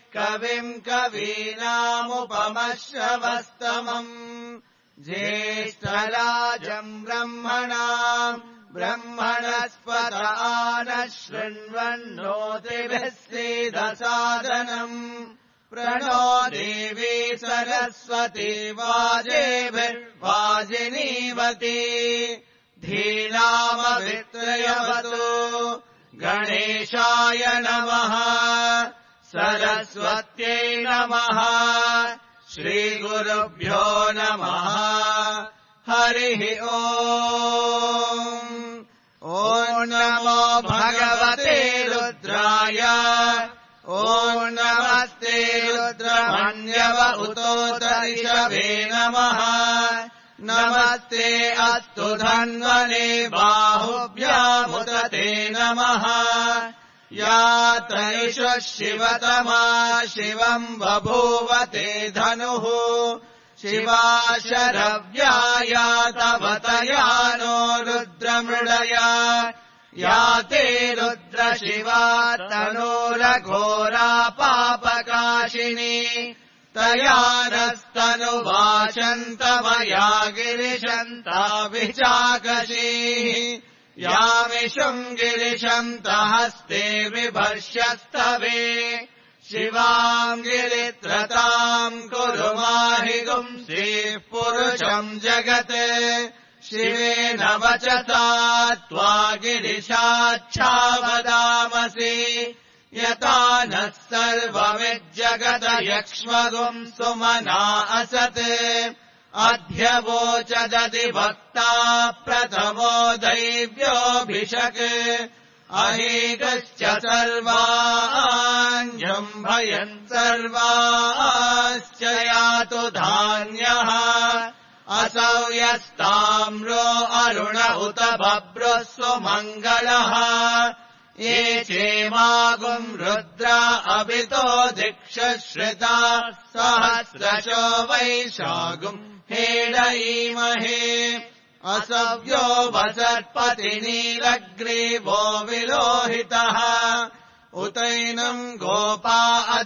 कविम् कवीनामुपमश्रवस्तमम् ज्येष्ठराजम् ब्रह्मणाम् ब्रह्मणस्पत नः शृण्वन्नोतिभिः सीदसादनम् प्रणो देवी सरस्वती वाजेभिर्वाजिनीवती धीनामवित्रयवतु गणेशाय नमः सरस्वत्यै नमः श्रीगुरुभ्यो नमः हरिः ओम् ॐ नमो भगवते रुद्राय ॐ नमस्ते रुद्रमन्यव उतोतरिषभे नमः नमस्ते अस्तु धन्वने बाहुभ्यामुत ते नमः या तैषु शिवतमा शिवम् बभूव ते धनुः शिवा शरव्या तव तया नो रुद्रमृडया या ते रुद्रशिवा तनूरघोरा पापकाशिनी तया नस्तनुवाचन्तमया गिरिशन्ताभिचाकशीः यामिषुम् गिरिशन्तहस्ते बिभर्ष्यस्तवे शिवाम् गिरित्रताम् कुरु माहि गुंसीः पुरुषम् जगत् शिवेन वचसा त्वा गिरिशाच्छावदामसि यथा नः सर्वमिज्जगत यक्ष्मगुम् सुमना असत् अध्यवोचदधिभक्ता प्रथमो दैव्योऽभिषक् अहेकश्च सर्वाञ्जम्भयन् सर्वाश्च यातु धान्यः असौ यस्ताम्रो अरुण उत बभ्रुः सुमङ्गलः ये चेमागुम् रुद्रा अभितो दिक्षश्रिता सहस्रशो वैशागुम् हेडयीमहे असव्यो वसर्पति नीलग्रीवो विलोहितः उतैनम् गोपा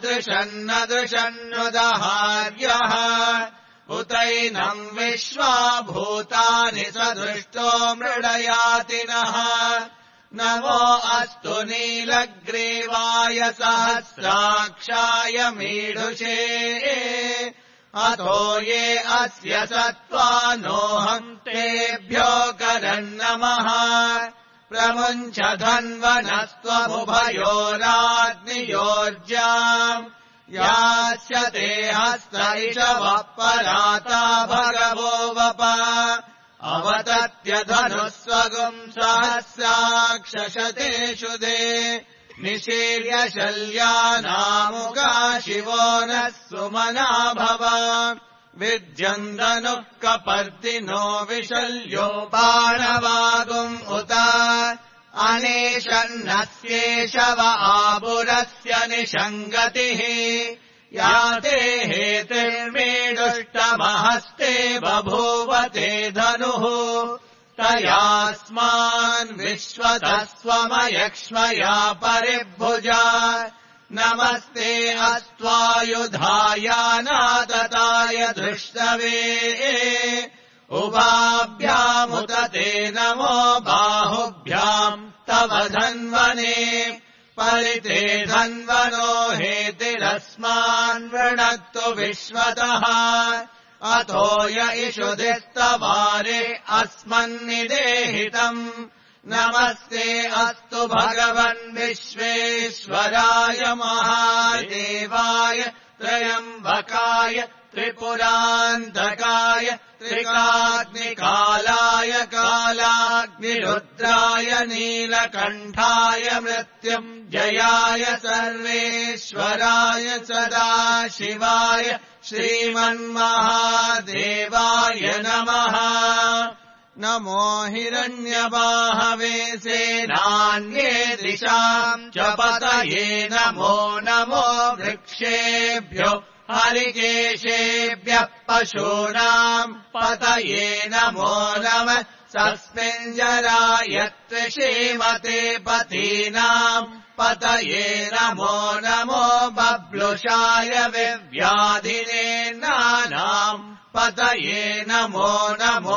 अदृशन्नदृशन्नुदहार्यः उतैनम् विश्वा भूतानि सदृष्टो मृडयातिनः नमो अस्तु नीलग्रीवाय सहस्राक्षाय मीढुषे अतो ये अस्य सत्त्वानोऽहम् तेभ्यो करन्नमः प्रमुञ्च धन्वनस्त्वमुभयोराग्नियोर्जाम् यास्यते हस्त इषवः पराता भगवो वप अवतत्यधनुस्वगुम् सहस्राक्षशतेषु दे निशीर्य शल्यानामुगा शिवो नः सुमना भव विद्यन्दनुः कपर्दिनो विशल्यो बाणवागुम् उत अनेशन्नस्येषव आबुरस्य निषङ्गतिः या ते हेतिर्मीडुष्टमहस्ते बभूव ते धनुः तयास्मान् विश्वतः स्वमयक्ष्मया परिभुजा नमस्ते अस्त्वायुधायानातताय धृष्टवे उभाभ्यामुत ते नमो बाहुभ्याम् तव धन्वने परिते धन्वनो हेतिरस्मान् वृणक्तु विश्वतः अतो य इषुधिस्तवारे अस्मन्निदेहितम् नमस्ते अस्तु भगवन् विश्वेश्वराय महादेवाय त्र्यम्बकाय त्रिपुरान्तकाय त्रिकाग्निकालाय कालाग्निरुद्राय नीलकण्ठाय मृत्युञ्जयाय सर्वेश्वराय सदाशिवाय श्रीमन्महादेवाय नमः नमो हिरण्यबाहवे सेनान्ये दिशाम् च पतये नमो नमो वृक्षेभ्यो हरिकेशेभ्यः पशूनाम् पतये नमो नमः सस्मिञ्जराय त्रिशीमते पतीनाम् पतये नमो नमो अप्लुषाय विव्याधिने नानाम् पतये नमो नमो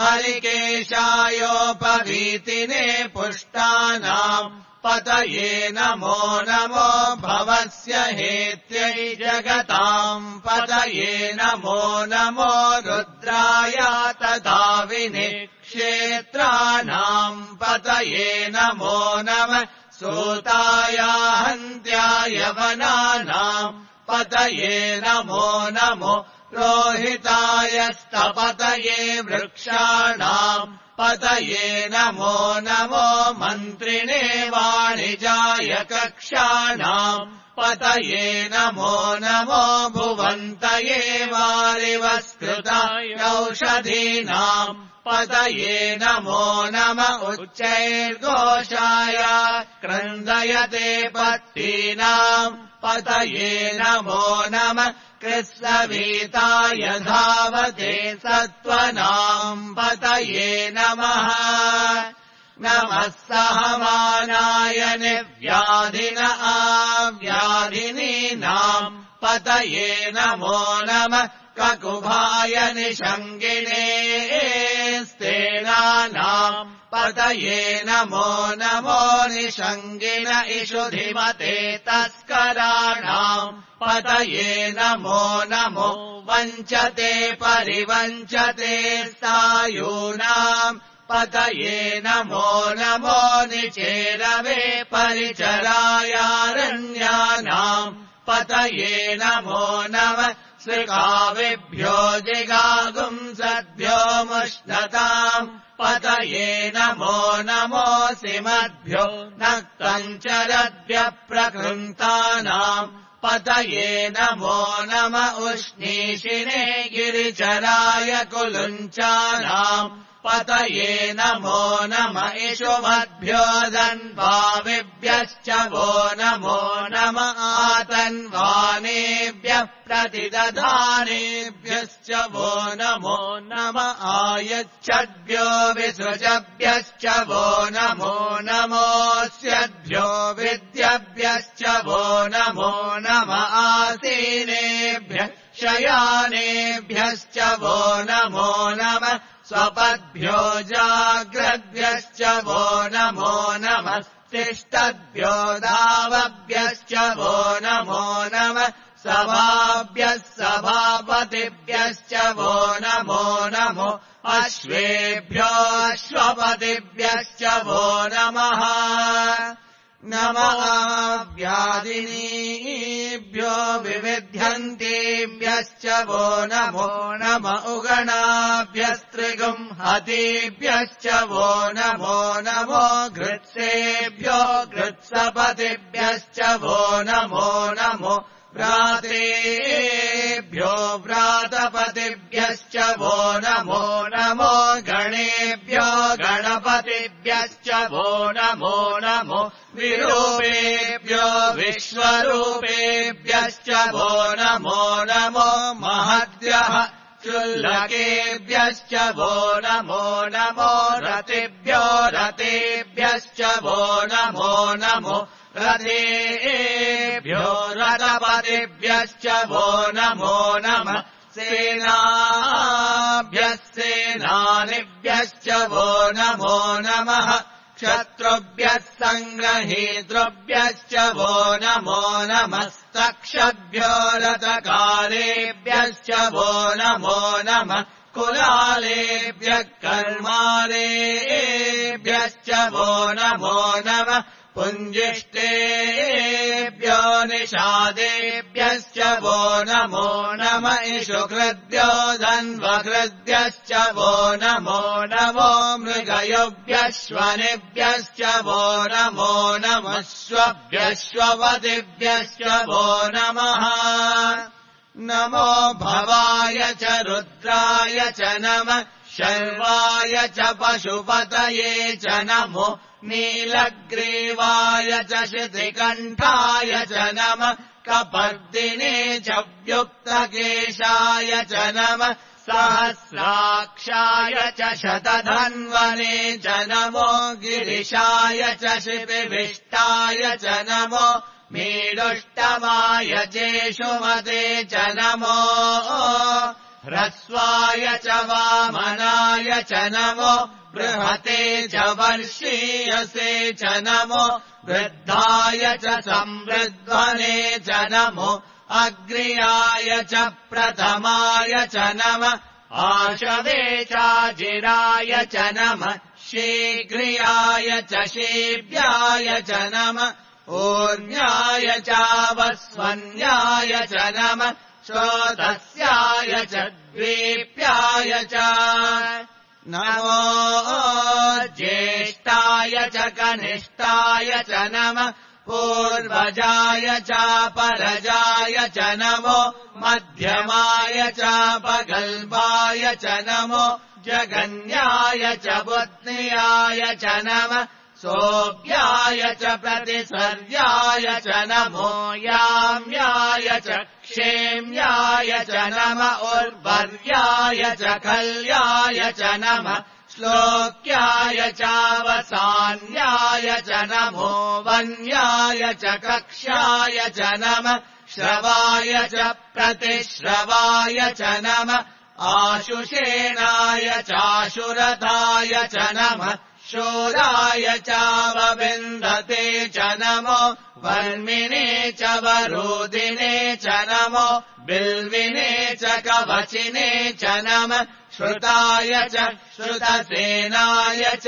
हरिकेशायोपवीतिने पुष्टानाम् पतये नमो नमो भवस्य हेत्यै जगताम् पतये नमो नमो रुद्राय तथा विनिक्षेत्राणाम् पतये नमो नमः सूताय हन्त्याय वनानाम् पतये नमो नमो रोहिताय स्तपतये वृक्षाणाम् पतये नमो नमो मन्त्रिणे वाणिजाय कक्षाणाम् पतये नमो नमो भुवन्तये वारिवस्कृताय औषधीनाम् पतये नमो नम उच्चैर्घोषाय क्रन्दयते पत्तीनाम् पतये नमो नम कृत्सवीताय धावते सत्त्वनाम् पतये नमः नमः सहमानाय निव्याधिन आव्याधिनीनाम् पतये नमो नमः ककुभाय निषङ्गिने स्तेनानाम् पतये नमो नमो निषङ्गिन इषुधिमते तस्कराणाम् पतये नमो नमो वञ्चते परिवञ्चते सायूनाम् पतये नमो नमो निचेरवे परिचरायारण्यानाम् पतये नमो नमः श्रीकाविभ्यो जिगागुंसद्भ्यो मुष्णताम् पतये नमो नमोऽसिमद्भ्यो नक्तञ्चरद्भ्यः प्रकृन्तानाम् पतये नमो नम उष्णीषिणे गिरिचराय कुलुञ्चानाम् पतये नमो नम इषुमद्भ्यो दन्वाविभ्यश्च वो नमो नम आतन्वानेभ्यः प्रतिदधानेभ्यश्च वो नमो नम आयच्छद्भ्यो विसृजभ्यश्च वो नमो नमोऽस्यद्भ्यो विद्यभ्यश्च वो नमो नम आसीनेभ्यः शयानेभ्यश्च वो नमो नमः स्वपद्भ्यो जाग्रद्भ्यश्च वो नमो नमः तिष्ठद्भ्यो धावभ्यश्च वो नमो नमः सभाभ्यः सभापतिभ्यश्च वो नमो नमो अश्वेभ्यो अश्वपतिभ्यश्च वो नमः नमः व्याधिनीभ्यो विविध्यन्तेभ्यश्च वो नमो नम उगणाभ्यस्त्रिगुंहतेभ्यश्च वो नमो नमो घृत्सेभ्यो घृत्सपतिभ्यश्च वो नमो नमो व्रातेभ्यो व्रातपतिभ्यश्च वो नमो नमो गणेभ्यो गणपतिभ्यश्च वो नमो नमो विरूपेभ्यो विश्वरूपेभ्यश्च वो नमो नमो महद्भ्यः चुल्लकेभ्यश्च वो नमो नमो रतेभ्यो रतेभ्यश्च वो नमो नमो रथेभ्यो रथपतिभ्यश्च वो नमो नमः सेनाभ्यः सेनानिभ्यश्च वो नमो नमः क्षत्रुभ्यः सङ्ग्रहेतृभ्यश्च वो नमो नमस्तक्षद्भ्यो रथकारेभ्यश्च वो नमो नमः कुलालेभ्यः कर्मालेभ्यश्च वो नमो नमः पुञ्जिष्टेभ्यो निषादेभ्यश्च वो नमो नम इषुकृद्भ्यो धन्वकृद्भ्यश्च वो नमो नमो मृगयुभ्यश्वनिभ्यश्च वो नमो नमश्वभ्यश्वपतिभ्यश्च वो नमः नमो भवाय च रुद्राय च नमः शर्वाय च पशुपतये च नमो नीलग्रीवाय च शितिकण्ठाय च नमः कपर्दिने च व्युक्तकेशाय च नमः सहस्राक्षाय च शतधन्वने च नमो गिरिशाय च शिपिविष्टाय च नमो मीडुष्टमाय जेषुमते च नमो ह्रस्वाय च वामनाय च नमो बृहते च वर्षीयसे च नमो वृद्धाय च संवृध्वने च नमो अग्र्याय च प्रथमाय च नमः आशवे चाजिराय च नमः शीघ्रियाय च शीभ्याय च नमः ऊर्ण्याय चावस्वन्याय च नमः श्रोतस्याय च द्वीप्याय च नमो ज्येष्ठाय च कनिष्ठाय च नमः पूर्वजाय चापरजाय च नमो मध्यमाय चापगल्भाय च नमो जगन्याय च बुद्ध्याय च नमः सोऽभ्याय च प्रतिसर्याय च नमो याम्याय च क्षेम्याय च नमः उर्वर्याय च कल्याय च नमः श्लोक्याय चावसान्याय च नमो वन्याय च कक्ष्याय च नमः श्रवाय च प्रतिश्रवाय च नमः आशुषेणाय चाशुरथाय च नमः शूराय चावविन्दते च नमो वर्मिणे च वरोदिने च नमो बिल्विने च कवचिने च नमः श्रुताय च श्रुतसेनाय च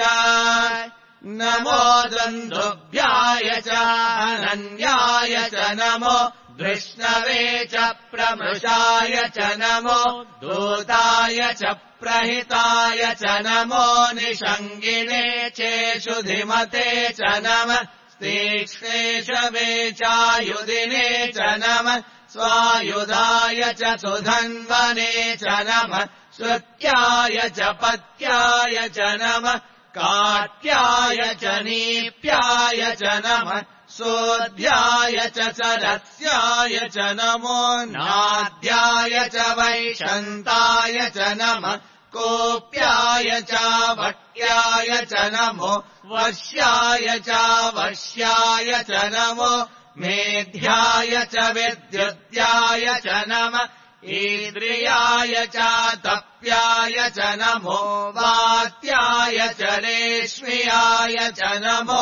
नमो दुन्दुभ्याय च अनन्याय च नमो धृष्णवे च प्रमृषाय च नमो दूताय च प्रहिताय च नमो निषङ्गिने चेषुधिमते च नमः तीक्ष्णेशवे चायुधिने च नमः स्वायुधाय च सुधन्वने च नमः श्रुत्याय च पत्याय च नमः काट्याय च नीप्याय च नमः सोऽध्याय च सरस्याय च नमो नाद्याय च वैशन्ताय च नमः कोप्याय च भट्याय च नमो वश्याय च वश्याय च नमो मेध्याय च विद्युत्याय च नमः ईद्रियाय च तप्याय च नमो वात्याय च रेश्म्याय च नमो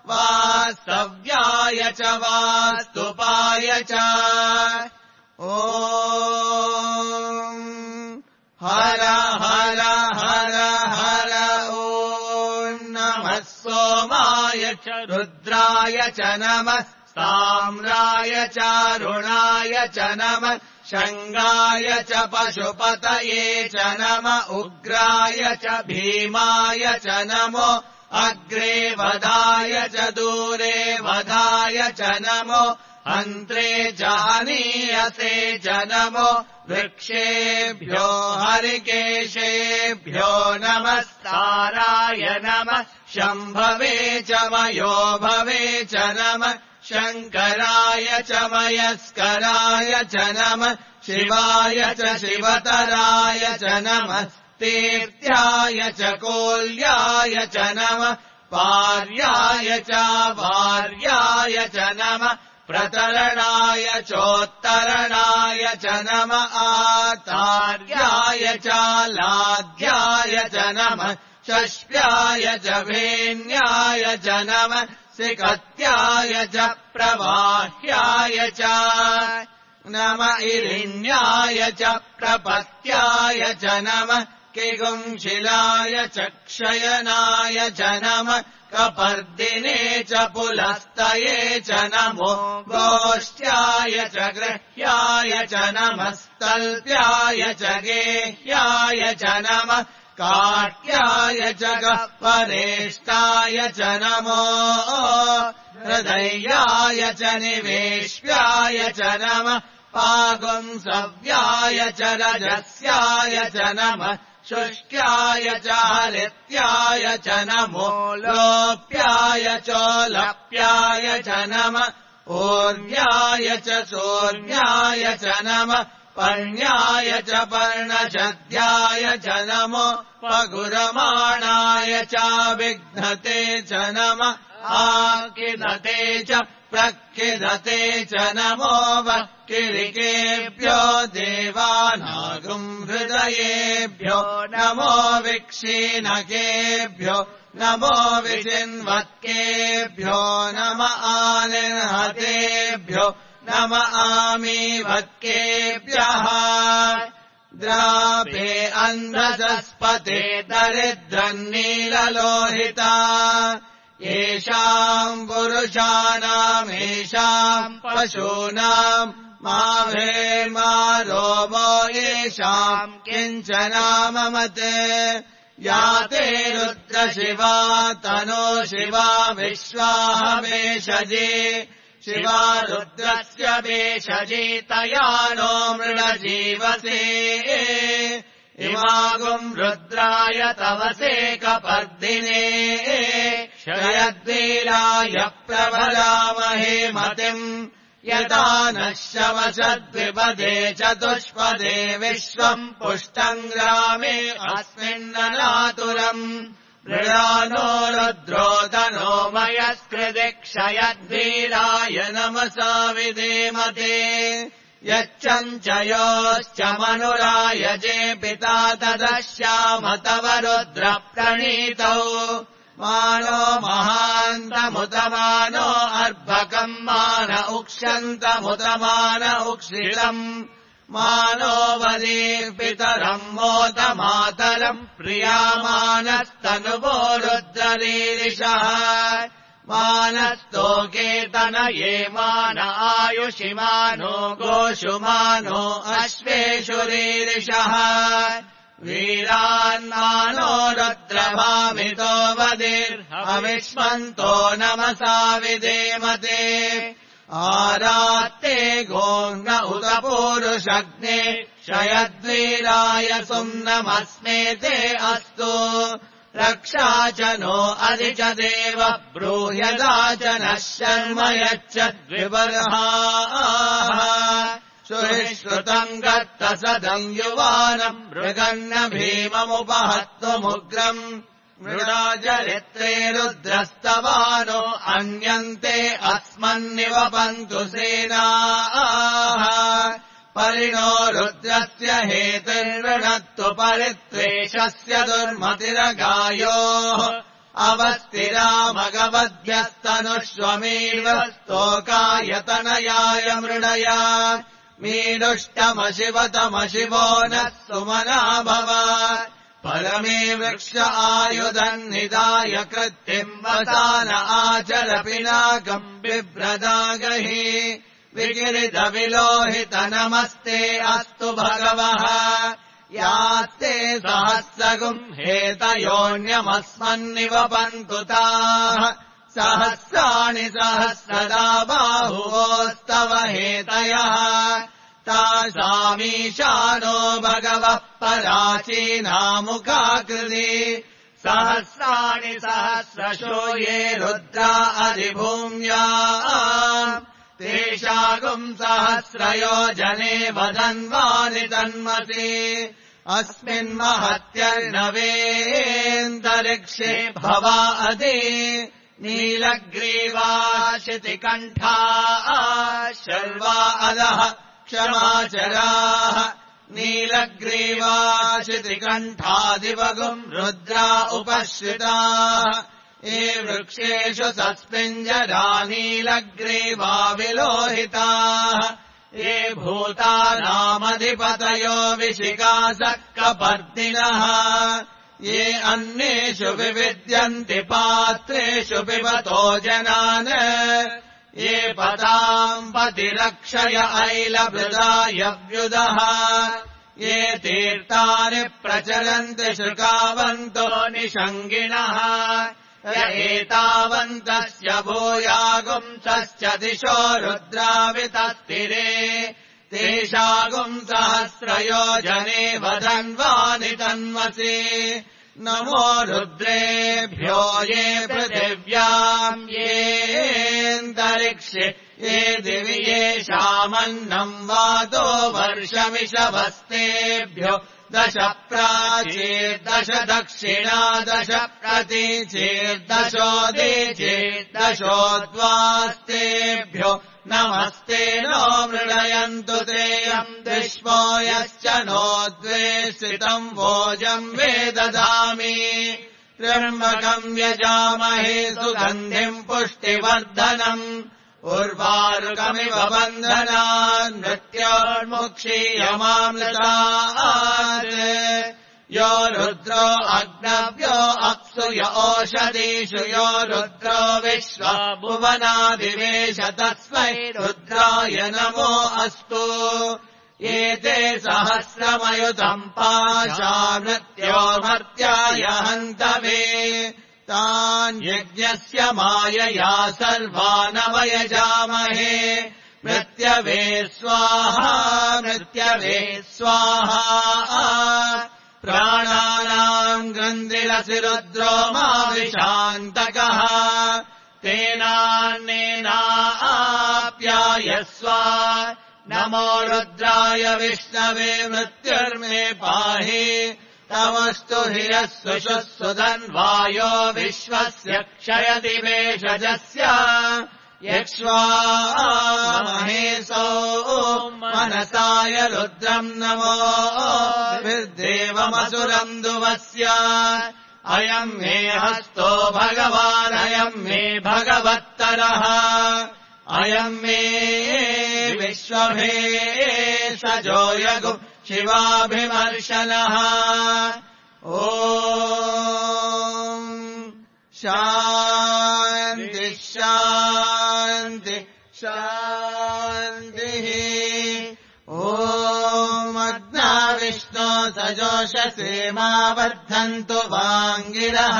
वास्तव्याय च वास्तुपाय च ॐ हर हर हर हर ॐ नमः सोमाय च रुद्राय च नमः ताम्राय च अरुणाय च नमः शङ्गाय च पशुपतये च नमः उग्राय च भीमाय च नमो अग्रे वधाय च दूरे वधाय च नमो अन्त्रे जानीयसे च नमो वृक्षेभ्यो हरिकेशेभ्यो नमस्ताराय नमः शम्भवे च मयोभवे च नमः शङ्कराय च मयस्कराय च नमः शिवाय च शिवतराय च नमः तीर्थ्याय च कोल्याय च नमः पार्याय च भार्याय च नमः प्रतरणाय चोत्तरणाय च नमः आतार्याय च लाध्याय च नमः षष्ट्याय च भेन्याय च नमः सिकत्याय च प्रवाह्याय च नमः इरिण्याय च प्रपत्याय च नमः किगुंशिलाय च क्षयनाय च नमः कपर्दिने च पुलस्तये च नमो गोष्ठ्याय च गृह्याय च नमः स्तल्प्याय च गेह्याय च नमः काट्याय च गह्वरेष्ठाय च नमो हृदयाय च निवेश्याय च नमः पागुंसव्याय च रजस्याय च नमः शुष्क्याय च हरित्याय च नमो लोप्याय चोलप्याय च नमः ऊर्व्याय च सोर्व्याय च नमः पर्ण्याय च पर्णशद्याय च नमो पगुरमाणाय च विघ्नते च नमः आकिनते च किदते च नमो वक्किरिकेभ्यो देवानागुम् हृदयेभ्यो नमो विक्षीणकेभ्यो नमो विचिन्वत्केभ्यो नम आनिर्हतेभ्यो नम आमीवत्केभ्यः द्रापे अन्धसस्पते दरिद्रन्नीललोहिता येषाम् पुरुषाणाम् येषाम् पशूनाम् मा रोमो येषाम् किञ्चनाममते या ते रुद्रशिवा तनो शिवा विश्वाहमेषजे शिवा रुद्रस्य वेषजे तया नो मृडजीवसे इमागुम् रुद्राय तवसे कपर्दिने शयद्वीराय प्रभरामहे मतिम् यदा नः शवशद्विपदे चतुष्पदे विश्वम् पुष्टम् ग्रामे अस्मिन्ननातुरम् मृडानो रुद्रोदनो मयस्कृदिक्षयद्वीराय नमसा विधेमते यच्चञ्चयोश्च मनुरायजे पिता तदश्याम तव रुद्रप्रणीतौ मानो महान्तमुतमानो अर्भकम् मान उक्षन्तमुतमान उक्षितम् मानो वदीर्पितरम् मोदमातरम् प्रियामानस्तनुवो रुद्ररीरिषः मानस्तोकेतनये मान आयुषिमानो गोषुमानो अश्वेषु रीरिषः वीरान्मानो रुद्रभामितो वदिर्हविष्मन्तो नमसा विधेमते आरात्ते गोङ्ग उत पूरुषग्ने शयद्वीराय सुम्नमस्मेते अस्तु रक्षा च नो अधि च देव ब्रूह्यदा च नः शर्म यच्छद्विबर्हाः सुश्रुतम् गत्तसदम् युवानम् मृगन्न भीममुपहत्वमुग्रम् मृडाचरित्रे रुद्रस्तवानो अन्यन्ते अस्मन्निवपन्तु सेनाः परिणो रुद्रस्य हेतिर्वृणत्तु परित्वेषस्य दुर्मतिरगायोः अवस्थिरामगवद्भ्यस्तनुष्वमेव स्तोकायतनयाय मृडया मीनुष्टमशिवतमशिवो नः सुमना भव परमे वृक्ष आयुधन्निदाय कृत्तिम् वसान आचर पिनाकम् बिभ्रदागहि विगिरितविलोहित नमस्ते अस्तु भगवः यास्ते सहस्रगुम् हेतयोऽन्यमस्मन्निवपन्तु ताः सहस्राणि सहस्रदा बाहुवोस्तव हेतयः तासामीशानो भगवः पराचीनामुखाकृति सहस्राणि सहस्रशो ये रुद्रा अधिभूम्या तेषागुम् सहस्रयोजने वदन्वानि तन्मसि अस्मिन्महत्यर्णवेऽन्तरिक्षे भवा अधि नीलग्रीवा शितिकण्ठा शर्वा अधः क्षमाचराः नीलग्रीवा शितिकण्ठादिवगुम् रुद्रा उपश्रिताः ये वृक्षेषु सस्मिञ्जरा नीलग्रीवा विलोहिताः ये भूतानामधिपतयो विशिखासः कपर्दिनः ये अन्येषु विविद्यन्ति पात्रेषु पिबतो जनान् ये पताम् पतिरक्षय ऐलभृदायव्युदः ये तीर्थानि प्रचलन्ति शुकावन्तो निषङ्गिणः य एतावन्तस्य भूयागुंसश्च दिशो रुद्रावितस्थिरे तेषागुम् सहस्रयोजने वदन्वानि तन्मसि नमो रुद्रेभ्यो ये पृथिव्याम् येऽन्तरिक्षे ये दिवि येषामन्नम् वातो वर्षमिषवस्तेभ्यो दश प्राचीर्दश दक्षिणा दश प्रतीचीर्दशोदीचीर्दशोद्वास्तेभ्यो नमस्ते नो मृडयन्तु तेयम् विश्वो यश्च नो द्वेषितम् भोजम् वे दधामि त्र्यम्बकम् यजामहे सुगन्धिम् पुष्टिवर्धनम् उर्वारुकमिव बन्धनान् मृत्योर्मुक्षीयमामृतात् यो रुद्रो अग्नव्यो अप्सु य ओषधीषु यो रुद्रो विश्वा भुवनादिवेश तस्मै रुद्राय नमो अस्तु एते सहस्रमयुतम् पाशा मृत्योर्मर्त्याय हन्तवे तान् यज्ञस्य मायया सर्वानवयजामहे मृत्यवे स्वाहा मृत्यवे स्वाहा प्राणानाम् ग्रन्थिरसि रुद्रो माविशान्तकः तेनान्नेनाप्यायस्व नमो रुद्राय विष्णवे मृत्युर्मे पाहि तमस्तु हिरस्सु सुधन्वायो विश्वस्य क्षयति वेषजस्य यक्ष्वामहेशो मनसाय रुद्रम् नमो विर्देवमसुरम् दुवस्य अयम् मे हस्तो भगवान् अयम् मे भगवत्तरः अयम् मे विश्वभेषजो यगु शिवाभिमर्शनः ॐ शान्ति शान्ति शान्तिः ॐ अग्ना विष्णो सजोषसे मा वर्धन्तु वाङ्गिरः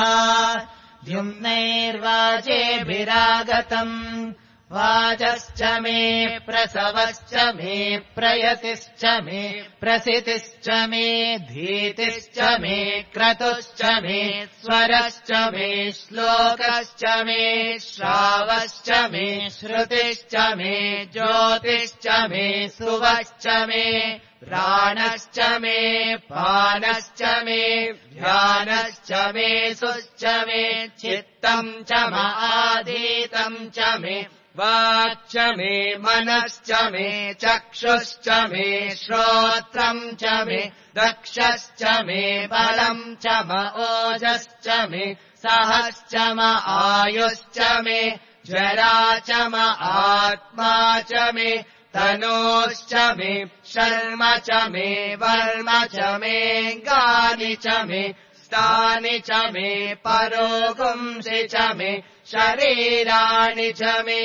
द्युम्नैर्वाचेभिरागतम् वाचश्च मे प्रसवश्च मे प्रयतिश्च मे प्रसितिश्च मे धीतिश्च मे क्रतुश्च मे स्वरश्च मे श्लोकश्च मे श्रावश्च मे श्रुतिश्च मे ज्योतिश्च मे सुवश्च मे प्राणश्च मे पानश्च मे ध्यानश्च मे सुश्च मे चित्तम् च माधीतम् च मे वाक्च मे मनश्च मे चक्षुश्च मे श्रोत्रम् च मे दक्षश्च मे बलम् च म ओजश्च मे सहश्च म आयुश्च मे जरा च म आत्मा च मे तनोश्च मे शर्म च मे वर्म च मे गानि च मे स्थानि च मे परोगुंसि च मे शरीराणि च मे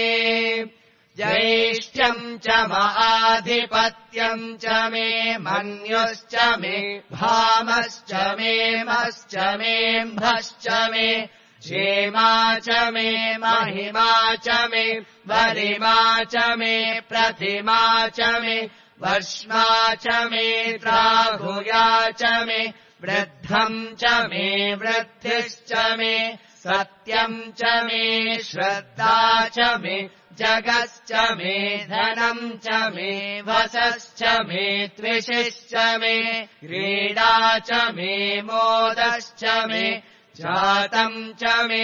ज्येष्ठ्यम् च आधिपत्यम् च मे मन्युश्च मे भामश्च मे मश्च मे म्भश्च मे क्षेमा च मे महिमा च मे वरिमा च मे प्रतिमा च मे वर्ष्मा च मे द्राहुया च मे वृद्धम् च मे वृद्धिश्च मे सत्यम् च मे श्रद्धा च मे जगश्च मे धनम् च मे वसश्च मे त्विषिश्च मे क्रीडा च मे मोदश्च मे जातम् च मे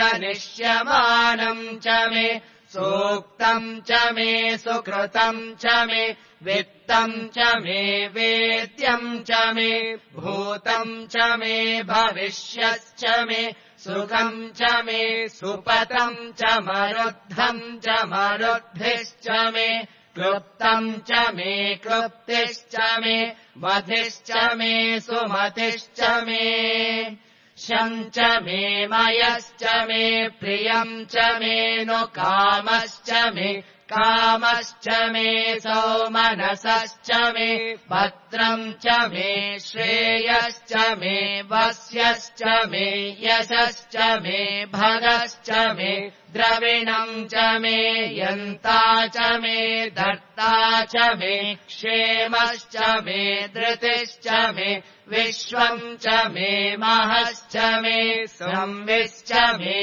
जनिष्यमानम् च मे सूक्तम् च मे सुकृतम् च मे वित्तम् च मे वेद्यम् च मे भूतम् च मे भविष्यश्च मे सुखम् च मे सुपतम् च मरुद्धम् च मरुद्भिश्च मे क्लुप्तम् च मे क्लुप्तिश्च मे मधिश्च मे सुमतिश्च मे शम् च मे मयश्च मे प्रियम् च मे नु कामश्च मे कामश्च मे सौमनसश्च मे भद्रम् च मे श्रेयश्च मे वस्यश्च मे यशश्च मे भगश्च मे द्रविणम् च मे यन्ता च मे धर्ता च मे क्षेमश्च मे धृतिश्च मे विश्वम् च मे महश्च मे संविश्च मे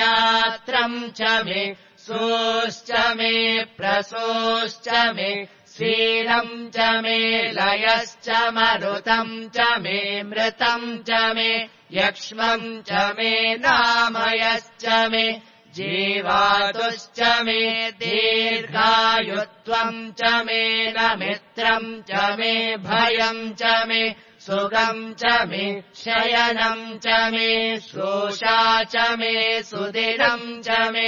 ज्ञात्रम् च मे सोश्च मे प्रसोश्च मे क्षीरम् च मे लयश्च मरुतम् च मे मृतम् च मे यक्ष्मम् च मे नामयश्च मे जीवातुश्च मे दीर्घायुत्वम् च मे न मित्रम् च मे भयम् च मे सुगम् च मे शयनम् च मे शोषा च मे सुदिनम् च मे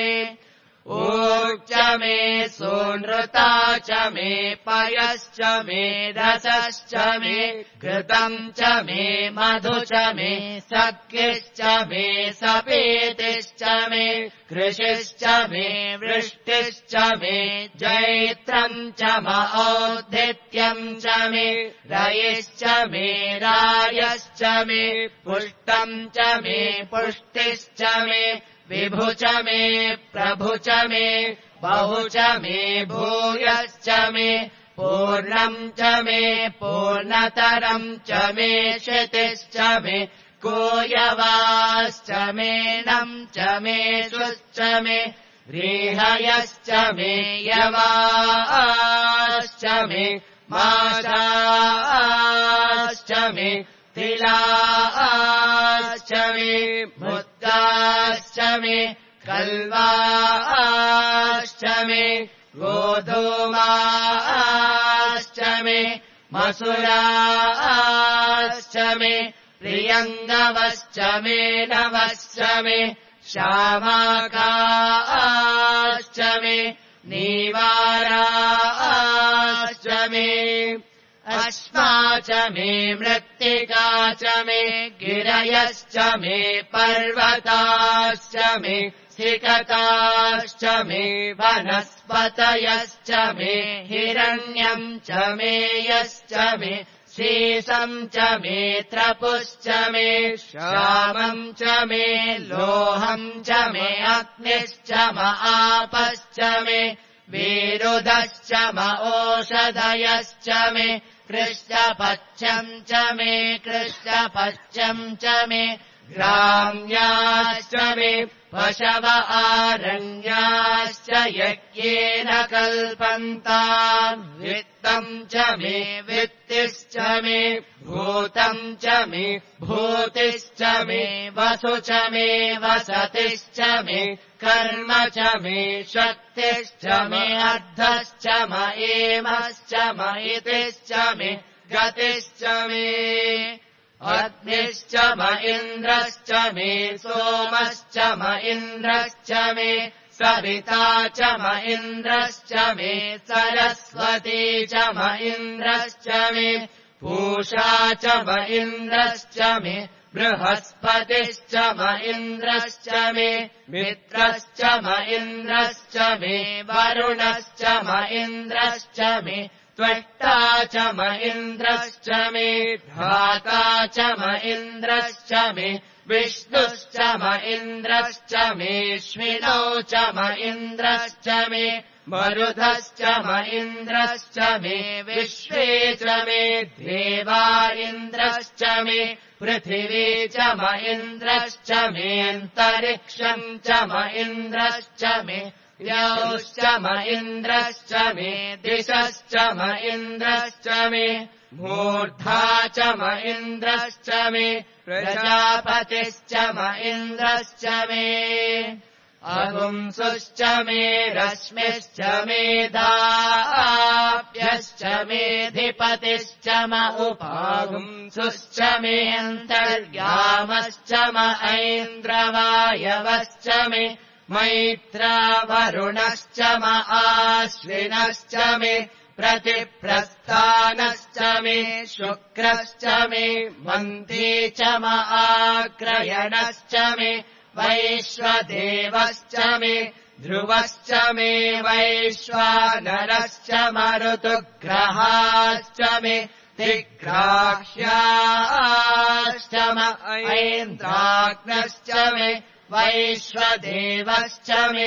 ऊर्च मे सोनृता च मे पयश्च मे रसश्च मे घृतम् च मे मधु च मे सख्यश्च मे सपेतिश्च मे कृषिश्च मे वृष्टिश्च मे जैत्रम् च औद्धित्यम् च मे रयिश्च मे रायश्च मे पुष्टम् च मे पुष्टिश्च मे विभु च मे प्रभु च मे बहु च मे भूयश्च मे पूर्णम् च मे पूर्णतरम् च मे क्षितिश्च मे कोयवाश्च मे नम् च मे शुश्च मे व्रीहयश्च मे यवाश्च मे माशाश्च मे तिलाश्च मे मुद्गाश्च मे कल्वाश्च मे गोधूमाश्च मे मसुराश्च मे प्रियङ्गवश्च मे नवश्च मे श्यामाकाश्च मे नीवाराश्च मे अश्मा च मे मृत्तिका च मे गिरयश्च मे पर्वताश्च मे सिकताश्च मे वनस्पतयश्च मे हिरण्यम् च मे यश्च मे शेषम् च मे त्रपुश्च मे श्यामम् च मे लोहम् च मे अग्निश्च म आपश्च मे विरुधश्च म ओषधयश्च मे कृष्णपच्छम् च मे कृष्णपच्छम् च मे ग्राम्याश्च मे पशव आरण्याश्च यज्ञेन कल्पन्ताम् वित्तम् च मे वित्तिश्च मे भूतम् च मे भूतिश्च मे वसु च मे वसतिश्च मे कर्म च मे शक्तिश्च मे अर्धश्च म एमश्च म इतिश्च मे गतिश्च मे अग्निश्च म इन्द्रश्च मे सोमश्च म इन्द्रश्च मे सविता च म इन्द्रश्च मे सरस्वती च म इन्द्रश्च मे पूषा च म इन्द्रश्च मे बृहस्पतिश्च म इन्द्रश्च मे मित्रश्च म इन्द्रश्च मे वरुणश्च म इन्द्रश्च मे त्वष्टा च म इन्द्रश्च मे धाता च म इन्द्रश्च मे विष्णुश्च म इन्द्रश्च मेऽश्विनौ च म इन्द्रश्च मे मरुधश्च म इन्द्रश्च मे विश्वे च मे देवा इन्द्रश्च मे पृथिवी च म इन्द्रश्च मेऽन्तरिक्षम् च म इन्द्रश्च मे द्यौश्च म इन्द्रश्च मे दिशश्च म इन्द्रश्च मे मूर्धा च म इन्द्रश्च मे प्रजापतिश्च म इन्द्रश्च मे अगुंसुश्च मे रश्मिश्च मेधाप्यश्च मेऽधिपतिश्च म उपागुंसुश्च मेऽन्तर्यामश्च म ऐन्द्रवायवश्च मे मैत्रावरुणश्च म आश्विनश्च मे प्रतिप्रस्थानश्च मे शुक्रश्च मे मन्थी च म आग्रयणश्च मे वैश्वदेवश्च मे ध्रुवश्च मे वैश्वानरश्च मरुतुग्रहाश्च मे दिग्राह्याश्च म ऐन्द्राग्नश्च मे वैश्वदेवश्च मे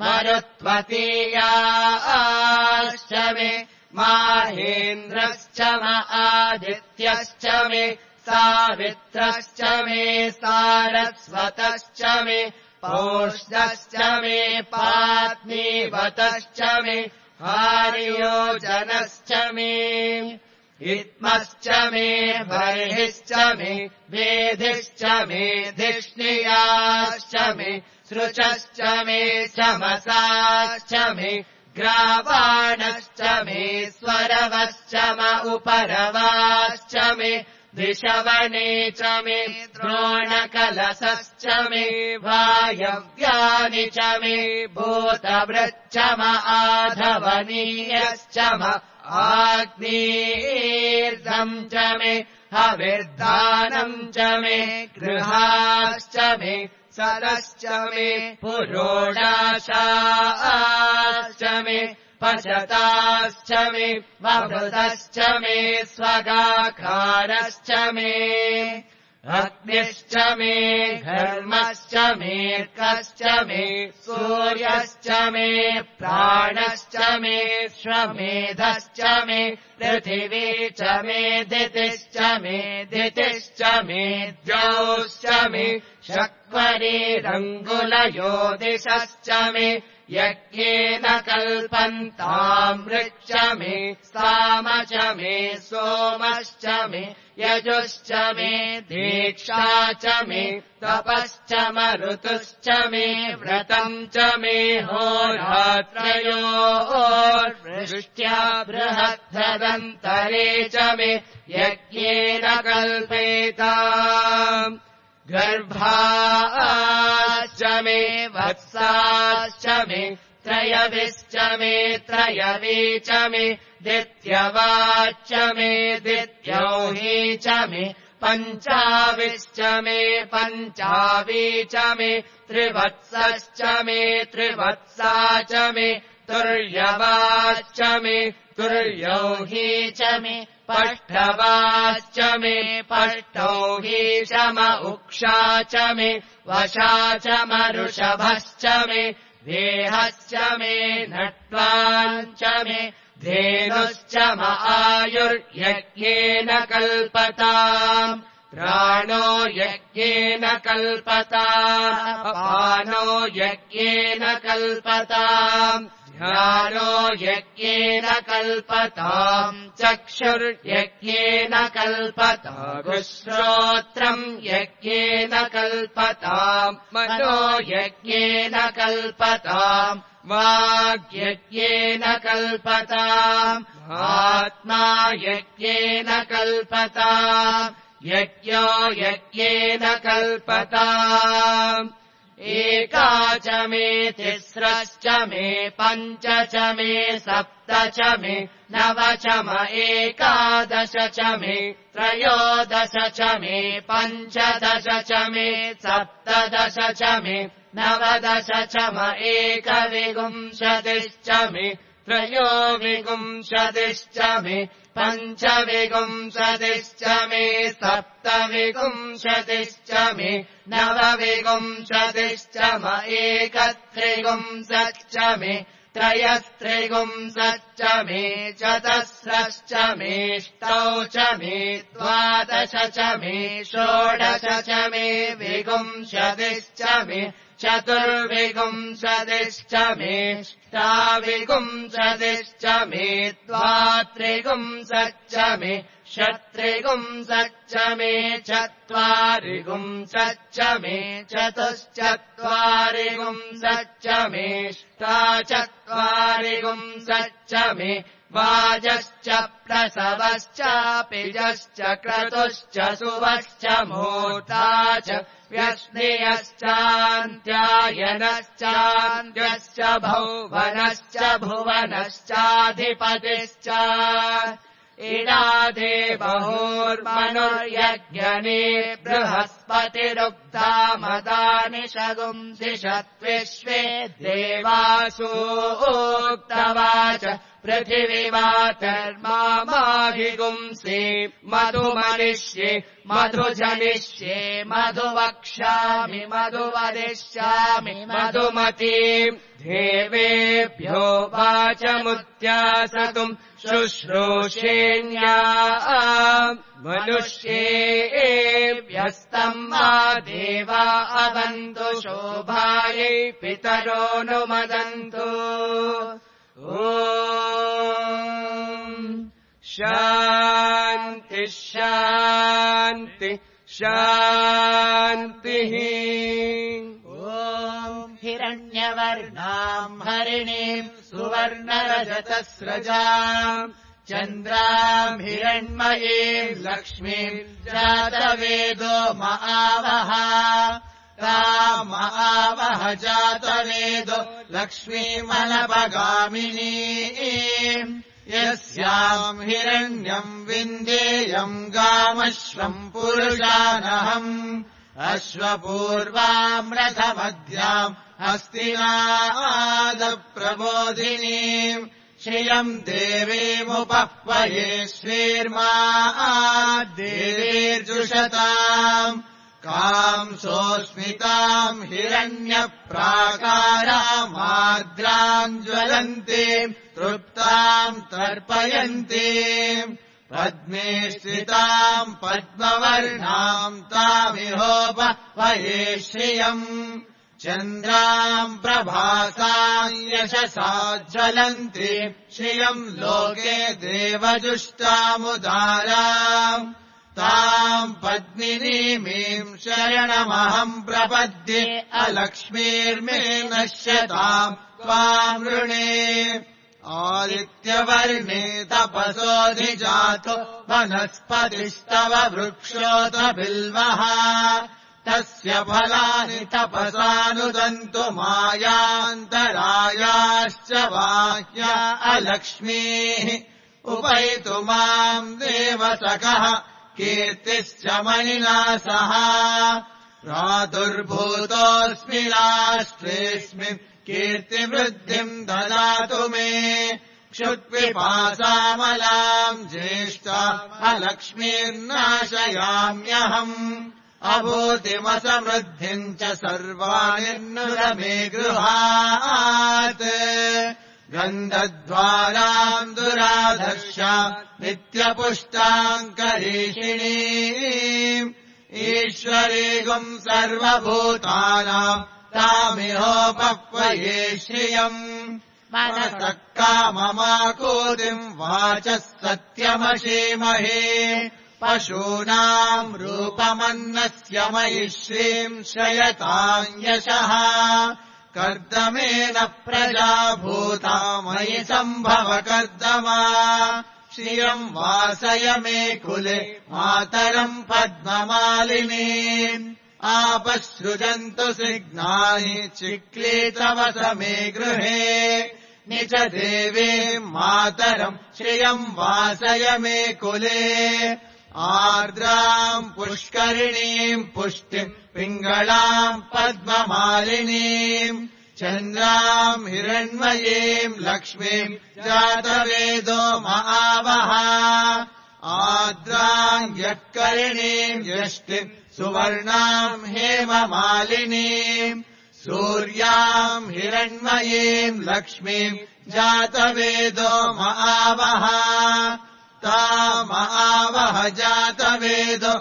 मरुत्वतीयाश्च मे माहेन्द्रश्च म आदित्यश्च मे सावित्रश्च मे सारस्वतश्च मे पौष्णश्च मे पात्नीवतश्च मे आर्योजनश्च मे इत्मश्च मे बर्हिश्च मे वेदिश्च मे धिष्णियाश्च मे सृचश्च मे चमसाश्च मे ग्रावाणश्च मे स्वरवश्च म उपरवाश्च मे दिशवने च मे द्रोणकलशश्च मे वायव्यानि च मे भूतवृच्च म आधवनीयश्च म आग्नेर्दम् च मे हविर्दानम् च मे गृहाश्च मे सरश्च मे पुरोडाशाश्च मे पशताश्च मे वभृतश्च मे स्वगाकारश्च मे अग्निश्च मे घर्मश्च मेऽर्कश्च मे सूर्यश्च मे प्राणश्च मे श्वमेधश्च मे पृथिवी च मे दितिश्च मे द्यौश्च मे शक्वरीरङ्गुलयोदिशश्च मे यज्ञेन कल्पन्ताम् ऋक्ष मे साम च मे सोमश्च मे यजुश्च मे दीक्षा च मे तपश्च मरुतुश्च मे व्रतम् च मे होरात्रयोर्वृष्ट्या बृहद्धदन्तरे च मे यज्ञेन कल्पेताम् गर्भाश्च मे वत्साश्च मे त्रयविश्च मे त्रयवी च मे दित्यवाच्च मे दित्यौही च मे पञ्चाविश्च मे पञ्चावी च मे त्रिवत्सश्च मे त्रिवत्सा च मे तुर्यवाच्च मे तुर्यौही च मे पष्ठवाच्च मे पष्टौही च म उक्षा च मे वशा च मरुषभश्च मे देहश्च मे नट्वाञ्च मे धेनुश्च म आयुर्यज्ञेन कल्पताम् प्राणो यज्ञेन कल्पताम् अपानो यज्ञेन कल्पताम् ध्यानो यज्ञेन कल्पताम् चक्षुर्यज्ञेन कल्पताम् श्रोत्रम् यज्ञेन कल्पताम् मनो यज्ञेन कल्पताम् वाग्यज्ञेन कल्पताम् आत्मा यज्ञेन कल्पताम् यज्ञो यज्ञेन कल्पताम् एका च मे तिस्रश्च मे पञ्च च मे सप्त च मे नव च म एकादश च मे त्रयोदश च मे पञ्चदश च मे सप्तदश च मे नवदश च म एकविंशतिश्च मे त्रयोविंशतिश्च मे पञ्चविंशतिश्च मे सप्तविंशतिश्च मे नवविंशतिश्च म एकत्रिंशच्च मे त्रयस्त्रिंशच्च मे चतस्रश्च मेष्टौ च मे द्वादश च मे षोडश च मे विंशतिश्च मे चतुर्विंशतिश्च मे ष्टाविंशतिश्च मे द्वात्रिंशच्च मे षट्त्रिंशच्च मे चत्वारिंशच्च मे चतुश्चत्वारिंशच्च मे ष्टाचत्वारिंशच्च मे वाजश्च प्रसवश्च पिजश्च क्रतुश्च सुवश्च मूर्धा च व्यश्नियश्चान्त्यायनश्चान्त्यश्च भौवनश्च भुवनश्चाधिपतिश्च इडादे बहुर्मनुर्यज्ञने बृहस्पतिरुक्ता मदानि शगुंसि षत्विश्वे देवासूक्तवाच पृथिवीवातर्मामाभिगुंसि मधुमनिष्ये मधुजनिष्ये मधुवक्ष्यामि मधुवदिष्यामि मधुमतीम् देवेभ्यो वाचमुत्यासतुम् शुश्रूषेण्या मनुष्येभ्यस्तम् मा देवा अवन्तु शोभायै पितरो नुमदन्तु शान्ति शान्ति शान्तिः हिरण्यवर्णाम् हरिणीम् सुवर्णरजतस्रजाम् चन्द्राम् हिरण्मयीम् लक्ष्मीम् जातवेदो महावः ताम् महावः जातवेदो लक्ष्मीमनपगामिनीम् यस्याम् हिरण्यम् विन्देयम् गामश्वम् पुरुषानहम् अश्वपूर्वाम् रथमध्याम् हस्तिनादप्रबोधिनीम् श्रियम् देवीमुपह्वये श्रीर्मा देवीर्जुषताम् कांसोऽस्मिताम् हिरण्यप्राकारामार्द्राम् ज्वलन्तीम् तृप्ताम् तर्पयन्तीम् पद्मे स्थिताम् पद्मवर्णाम् तामिहोपह्वये श्रियम् चन्द्राम् प्रभासाम् यशसा ज्वलन्तीम् श्रियम् लोके देवजुष्टामुदाराम् ताम् पद्मिनीमीम् शरणमहम् प्रपद्ये अलक्ष्मीर्मे नश्यताम् त्वाम् ऋणे आदित्यवर्णे तपसोऽधिजातो वनस्पतिस्तव वृक्षोऽथ बिल्वः तस्य फलानि तपसानुदन्तु मायान्तरायाश्च बाह्या अलक्ष्मीः उपैतु माम् देवसखः कीर्तिश्च मणिनासः प्रादुर्भूतोऽस्मि राष्ट्रेऽस्मिन् कीर्तिवृद्धिम् ददातु मे क्षुत्पिपासामलाम् ज्येष्ठा अलक्ष्मीर्नाशयाम्यहम् अभूतिमसमृद्धिम् च सर्वाणिर्नुरमे गृहात् गन्धद्वाराम् दुराधर्षा नित्यपुष्टाम् करीषिणीम् ईश्वरीगुम् सर्वभूतानाम् तामिहोपह्वये श्रियम् मनसः काममाकूतिम् वाचः सत्यमशीमहे पशूनाम् रूपमन्नस्य मयि श्रीम् श्रयताम् यशः कर्दमेन प्रजा भूता मयि सम्भव कर्दमा श्रियम् वासय मे कुले मातरम् पद्ममालिनीम् आपसृजन्तु सिग्नानि चिक्लीतवस मे गृहे निज देवीम् मातरम् श्रियम् वासय मे कुले आर्द्राम् पुष्करिणीम् पुष्टिम् पिङ्गळाम् पद्ममालिनीम् चन्द्राम् हिरण्मयीम् लक्ष्मीम् जातवेदो महावः आर्द्राम् यत्करिणीम् यष्टिम् सुवर्णाम् हेममालिनीम् सूर्याम् हिरण्मयीम् लक्ष्मीम् जातवेदो महावः तामहावः जातवेदो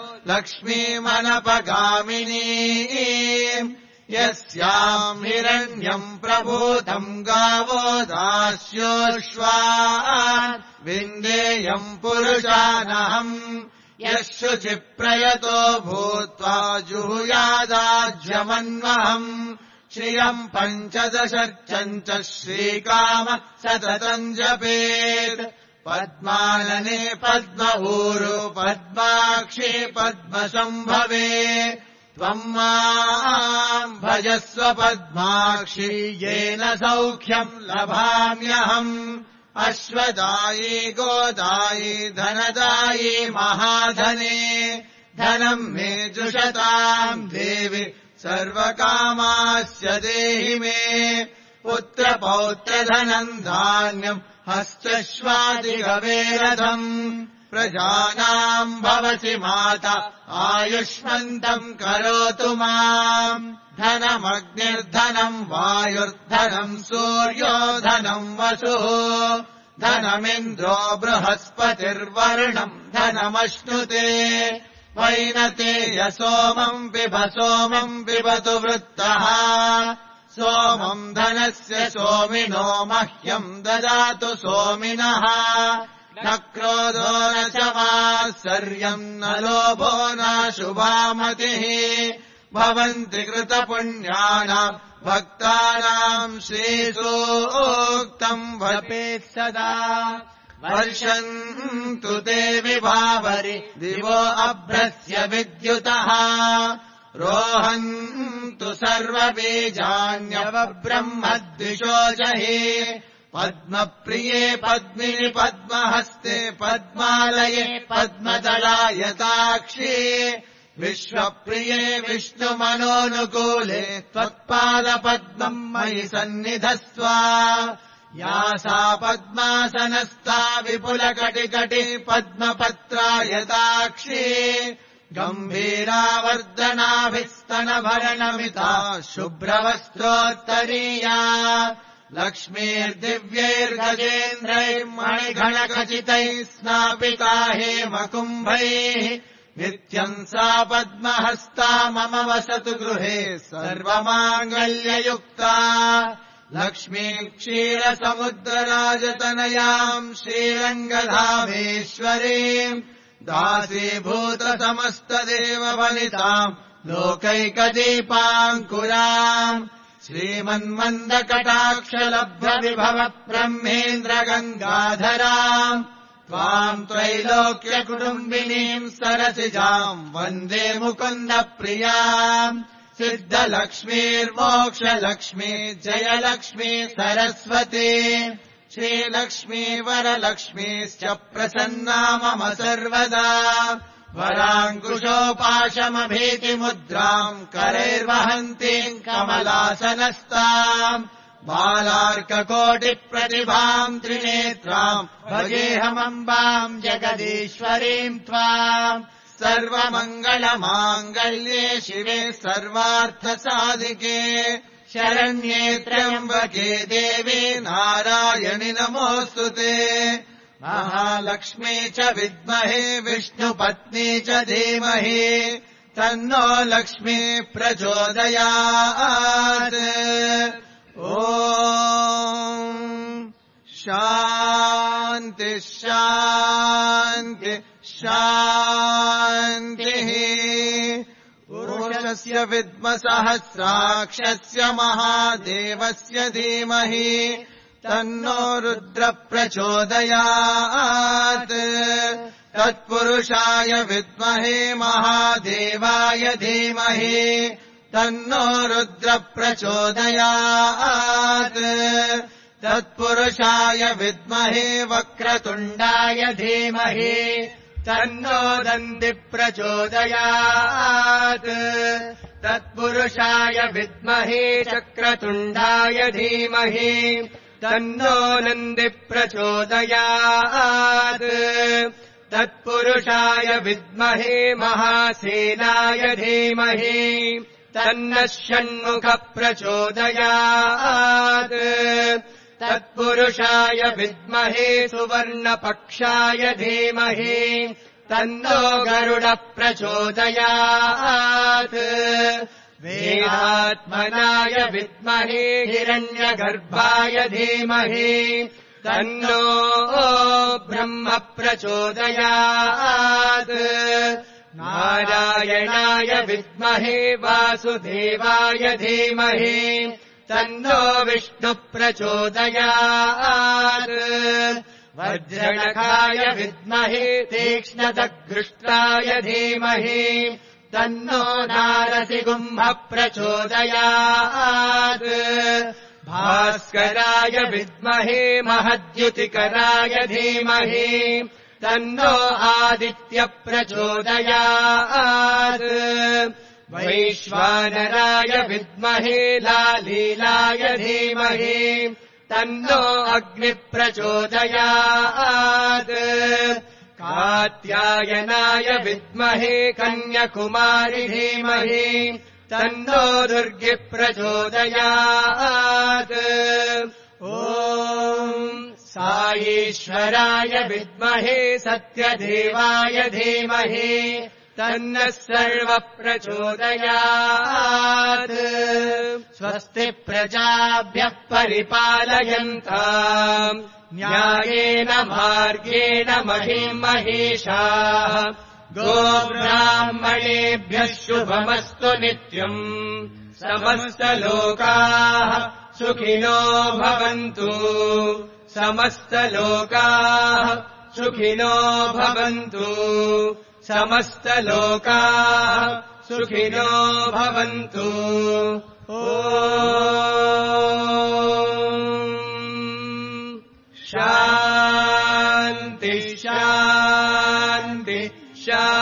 लक्ष्मीमनपगामिनीम् यस्याम् हिरण्यम् प्रभूतम् गावो दास्योऽश्वान् विन्देयम् पुरुषानहम् यः शुचिप्रयतो भूत्वा जुहुयादाज्यमन्वहम् श्रियम् पञ्चदशर्चम् च श्रीकाम सततम् जपेत् पद्मानने पद्मऊरु पद्माक्षी पद्मसम्भवे त्वम् माम् भजस्व पद्माक्षी येन सौख्यम् लभाम्यहम् अश्वदायी गोदायी धनदायी महाधने धनम् मे जुषताम् देवि सर्वकामास्य देहि मे पुत्रपौत्रधनम् धान्यम् हस्तश्वादिगवेरथम् प्रजानाम् भवसि माता आयुष्मन्तम् करोतु माम् धनमग्निर्धनम् वायुर्धनम् सूर्यो धनम् वसुः धनमिन्द्रो बृहस्पतिर्वर्णम् धनमश्नुते वैनते सोमम् पिबतु वृत्तः सोमम् धनस्य सोमिनो मह्यम् ददातु सोमिनः न क्रोधो न च मात्सर्यम् न लोभो न शुभामतिः भवन्ति कृतपुण्यानाम् भक्तानाम् श्रीसूक्तम् वपेत् सदा वर्षन्तु ते विभावरि दिवो अभ्रस्य विद्युतः रोहन्तु सर्वबीजान्यवब्रह्मद्विषो जहि पद्मप्रिये पद्मिनि पद्महस्ते पद्मालये पद्मदलायताक्षी विश्वप्रिये विष्णुमनोनुकूले त्वत्पादपद्मम् मयि सन्निधस्व या सा पद्मासनस्था विपुलकटिकटि पद्मपत्रायताक्षी गम्भीरावर्धनाभिस्तनभरणमिता शुभ्रवस्त्रोत्तरीया लक्ष्मीर्दिव्यैर्गजेन्द्रैर्मणिघणखचितैः स्नापिता हेमकुम्भैः नित्यम् सा पद्महस्ता मम वसतु गृहे सर्वमाङ्गल्ययुक्ता लक्ष्मी क्षीरसमुद्रराजतनयाम् श्रीरङ्गधामेश्वरीम् दासीभूतसमस्तदेववनिताम् लोकैकदीपाङ्कुराम् श्रीमन्मन्दकटाक्षलब्धविभव ब्रह्मेन्द्रगङ्गाधराम् त्वाम् त्रैलोक्यकुटुम्बिनीम् सरसिजाम् वन्दे मुकुन्दप्रियाम् सिद्धलक्ष्मीर्मोक्षलक्ष्मी जयलक्ष्मी सरस्वती श्रीलक्ष्मी वरलक्ष्मीश्च प्रसन्ना मम सर्वदा वराङ्कुशोपाशमभीतिमुद्राम् करैर्वहन्तीम् कमलासनस्ताम् बालार्ककोटिप्रतिभाम् त्रिनेत्राम् भजेऽहमम्बाम् जगदीश्वरीम् त्वाम् सर्वमङ्गलमाङ्गल्ये शिवे सर्वार्थसाधिके शरण्ये त्र्यम्बके देवी नारायणि नमोऽस्तुते महालक्ष्मी च विद्महे विष्णुपत्नी च धीमहि तन्नो लक्ष्मी प्रचोदयात् ॐ शान्ति शान्ति शान्तिः पुरुषस्य विद्मसहस्राक्षस्य महादेवस्य धीमहि तन्नो रुद्रप्रचोदयात् तत्पुरुषाय विद्महे महादेवाय धीमहि तन्नो रुद्रप्रचोदयात् तत्पुरुषाय विद्महे वक्रतुण्डाय धीमहि तन्नो दन्दिप्रचोदयात् तत्पुरुषाय विद्महे चक्रतुण्डाय धीमहि तन्नो नन्दिप्रचोदयात् तत्पुरुषाय विद्महे महासेनाय धीमहि तन्नः षण्मुखप्रचोदयात् तत्पुरुषाय विद्महे सुवर्णपक्षाय धीमहि तन्नो गरुडप्रचोदयात् वेदात्मनाय विद्महे हिरण्यगर्भाय धीमहि तन्नो ब्रह्मप्रचोदयात् नारायणाय विद्महे वासुदेवाय धीमहि तन्नो विष्णुप्रचोदयात् वज्रणखाय विद्महे तीक्ष्णदघृष्टाय धीमहि तन्नो नारसिंहप्रचोदयात् भास्कराय विद्महे महद्युतिकराय धीमहि तन्नो आदित्यप्रचोदयात् वैश्वानराय विद्महे लालीलाय धीमहि तन्नो अग्निप्रचोदयात् कात्यायनाय विद्महे कन्याकुमारि धीमहि तन्नो दुर्गिप्रचोदयात् ॐ साईश्वराय विद्महे सत्यदेवाय धीमहि तन्नः सर्वप्रचोदयात् स्वस्ति प्रजाभ्यः परिपालयन्ताम् न्यायेन मार्गेण महिम् महिषाः गोब्राह्मणेभ्यः शुभमस्तु नित्यम् समस्तलोकाः सुखिनो भवन्तु समस्तलोकाः सुखिनो भवन्तु समस्तलोकाः सुखिनो भवन्तु ॐ शान्ति शान्ति शान्ति